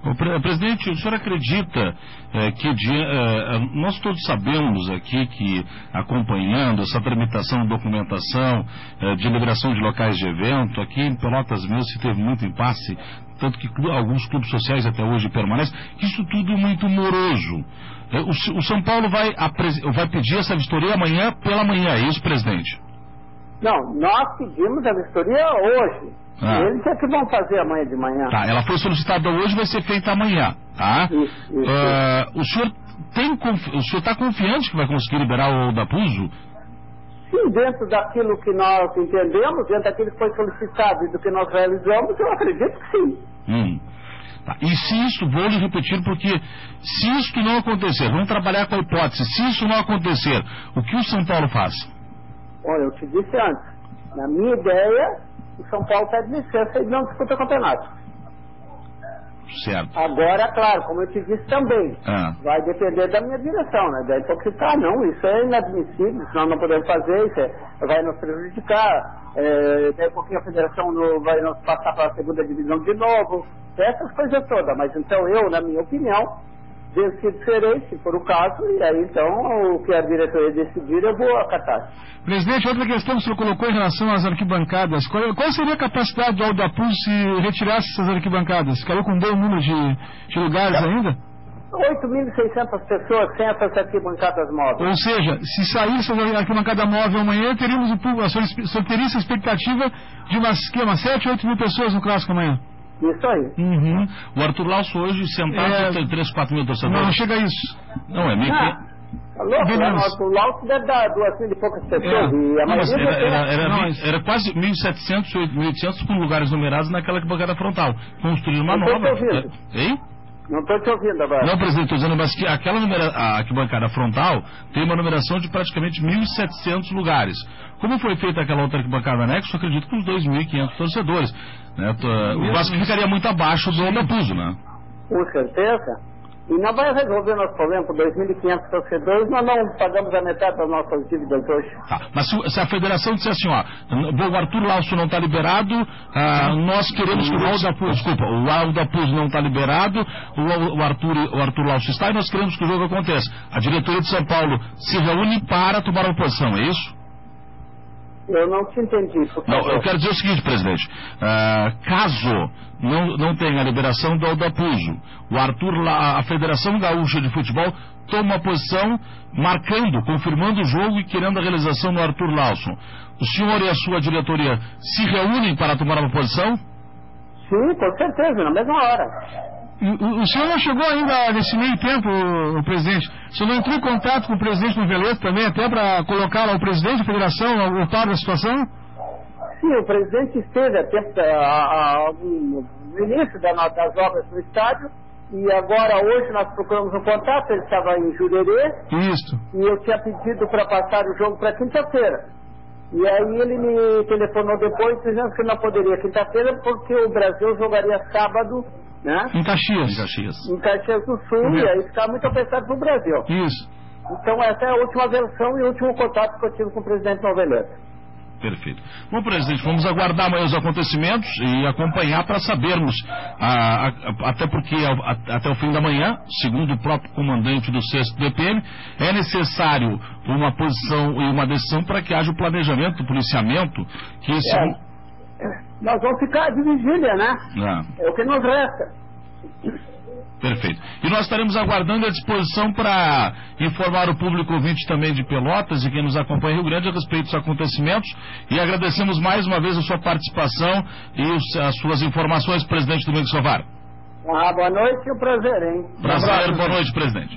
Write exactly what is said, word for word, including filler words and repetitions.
O pre presidente, o senhor acredita é, que é, nós todos sabemos aqui que, acompanhando essa tramitação de documentação, é, de liberação de locais de evento, aqui em Pelotas mesmo se teve muito impasse, tanto que clu alguns clubes sociais até hoje permanecem, isso tudo é muito moroso. É, o, o São Paulo vai, vai pedir essa vistoria amanhã pela manhã, é isso, presidente? Não, nós pedimos a vistoria hoje. Ah. Eles é que vão fazer amanhã de manhã. Tá, ela foi solicitada hoje, vai ser feita amanhã, tá? Isso, isso, uh, o senhor tem o senhor está confiante que vai conseguir liberar o Aldapuzo? Sim, dentro daquilo que nós entendemos, dentro daquilo que foi solicitado e do que nós realizamos, eu acredito que sim. Hum. Tá. E se isso, vou lhe repetir, porque se isso não acontecer, vamos trabalhar com a hipótese, se isso não acontecer, o que o São Paulo faz? Olha, eu te disse antes, na minha ideia, o São Paulo pede licença e não disputa o campeonato. Certo. Agora, claro, como eu te disse também, ah. vai depender da minha direção, né? Daí porque tá, não, isso é inadmissível, isso nós não podemos fazer, isso é, vai nos prejudicar, é, daí porque a federação no, vai nos passar para a segunda divisão de novo, essas coisas todas. Mas então eu, na minha opinião, decidirei, se for o caso, e aí então o que a diretoria decidir eu vou acatar. Presidente, outra questão que o senhor colocou em relação às arquibancadas, qual, qual seria a capacidade do Aldapuzo se retirasse essas arquibancadas? Caiu com um bom número de, de lugares é. ainda? oito mil e seiscentas pessoas sem essas arquibancadas móveis. Ou seja, se saísse a arquibancada móvel amanhã, teríamos o público, a senhora teria essa expectativa de umas, que, umas sete, oito mil pessoas no clássico amanhã? Isso aí. Uhum. O Arthur Lausso hoje sentado é... tem três, quatro mil torcedores. Não, chega a isso. Não, é meio ah, que... Tá louco, né? O Arthur Lausso deve dar duas mil e poucas pessoas. É. E a não, maioria era, era, era, não, era, era quase mil e setecentos, mil e oitocentos com lugares numerados naquela bancada frontal. Construir uma não nova. É, hein? Não estou te ouvindo agora. Não, presidente, estou dizendo, mas que aquela numera, a arquibancada frontal tem uma numeração de praticamente mil e setecentos lugares. Como foi feita aquela outra arquibancada anexo, acredito que uns dois mil e quinhentos torcedores. Né? O Vasco ficaria muito abaixo do Aldapuzo, né? Com certeza. E não vai resolver nosso problema por dois mil e quinhentos torcedores, nós não pagamos a metade das nossas dívidas hoje. Tá, mas se, se a federação disser assim, ó, o Arthur Lausso não está liberado, ah, nós queremos que o Aldapuzo, desculpa, o Aldapuzo não está liberado, o, o, Arthur, o Arthur Lausso está e nós queremos que o jogo aconteça. A diretoria de São Paulo se reúne para tomar uma posição, é isso? Eu não te entendi, por favor. Não, eu quero dizer o seguinte, presidente. Uh, caso não, não tenha a liberação do Aldapuzo, o Arthur, a, a Federação Gaúcha de Futebol toma uma posição marcando, confirmando o jogo e querendo a realização do Arthur Lausso. O senhor e a sua diretoria se reúnem para tomar uma posição? Sim, com certeza, na mesma hora. O, o senhor não chegou ainda nesse meio tempo, o, o presidente? O senhor não entrou em contato com o presidente Noveleto também, até para colocar lá o presidente da federação ao par da situação? Sim, o presidente esteve até a, a, a, no início da, das obras do estádio, e agora hoje nós procuramos um contato, ele estava em Jurerê. Isso. E eu tinha pedido para passar o jogo para quinta-feira. E aí ele me telefonou depois dizendo que não poderia quinta-feira porque o Brasil jogaria sábado, né? Em Caxias. Em Caxias. Em Caxias do Sul, uhum. E aí ficava muito apertado para o Brasil. Isso. Então essa é a última versão e o último contato que eu tive com o presidente Noveleto. Perfeito. Bom, presidente, vamos aguardar amanhã os acontecimentos e acompanhar para sabermos, a, a, até porque a, até o fim da manhã, segundo o próprio comandante do sexto D P M, é necessário uma posição e uma decisão para que haja o planejamento, o policiamento, que esse... É, nós vamos ficar de vigília, né? Ah. É o que nos resta. Perfeito. E nós estaremos aguardando a disposição para informar o público ouvinte também de Pelotas e quem nos acompanha em Rio Grande a respeito dos acontecimentos. E agradecemos mais uma vez a sua participação e os, as suas informações, presidente Domingos Sovar. Ah, boa noite e um prazer, hein? Prazer, boa noite, presidente.